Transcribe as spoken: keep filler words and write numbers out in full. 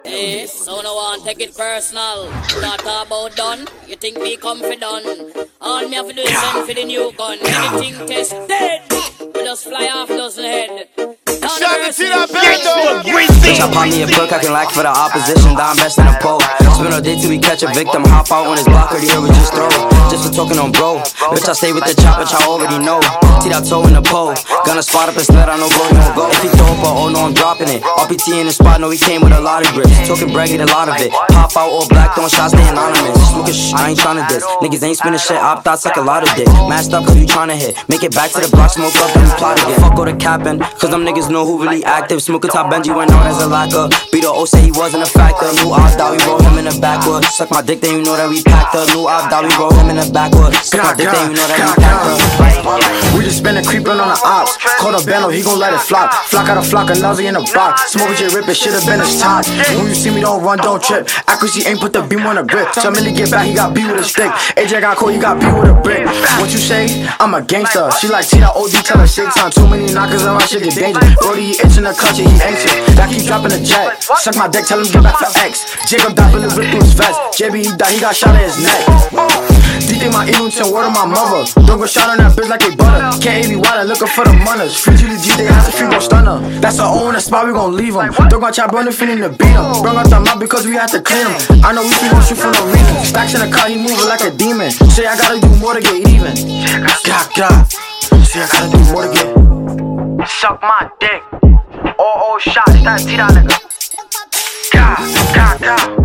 Hey, so no one take it personal. Not about done. You think me confident? All me have to do is send for the new gun. Anything test dead. We just fly off dozen head. Bitch, I pop me a book, I can lack for the opposition. Down best in a pole. Spend all day till we catch a victim. Hop out on his block, already here we just throw. Just for talking on bro. Bitch, I stay with the chop, which I already know. Teed out toe in the pole. Gonna spot up instead, I know go, no go. If he throw up a oh no, I'm dropping it. R P T in the spot, no, he came with a lot of grips. Talking brag, get a lot of it. Pop out all black, throwing shots, stay anonymous. Smoking sh, I ain't tryna diss. Niggas ain't spinning shit, op thoughts like a lot of dick. Masked up cause you tryna hit. Make it back to the block, smoke up, then we plot again. Fuck all the capping, cause them niggas know who really active. Smoking top Benji went out as a lacker. B the O say he wasn't a factor. New op that we roll him in the backwood. Suck my dick, then you know that we packed up. New op that we roll him in the backwood. Suck my dick, then you know that we packed up. We just spending creeping on the ops. Caught a bando, he gon' let it flop. Flock out a flock, a nausea in a box. Smoke with your rip, it should've been his time. When you see me, don't run, don't trip. Accuracy ain't put the beam on the grip. Tell me to get back, he got beat with a stick. A J got cold, he got beat with a brick. What you say? I'm a gangster. She like T that O D, tell her shit time. Too many knockers on my shit get dangerous. Brody, he itching the country, he anxious. That keep dropping the jet. Suck my dick, tell him get back for X. Jacob died, bullet ripped through his vest. J B, he died, he got shot in his neck. D J my Eagleton, word of my mother. Don't go shot on that bitch like a butter. K A B Wilder, looking for the mothers. Free G D G, they have to free gon' stun her. That's our own, the spot, we gon' leave him. Don't go chop on the feeling to beat him. Bring out the mop because we had to clean him. I know we free gon' shoot for no reason. Stacks in the car, he moving like a demon. Say I gotta do more to get even. God, God. Say I gotta do more to get. Suck my dick. Oh, oh, shots, that T that nigga. God, God, God.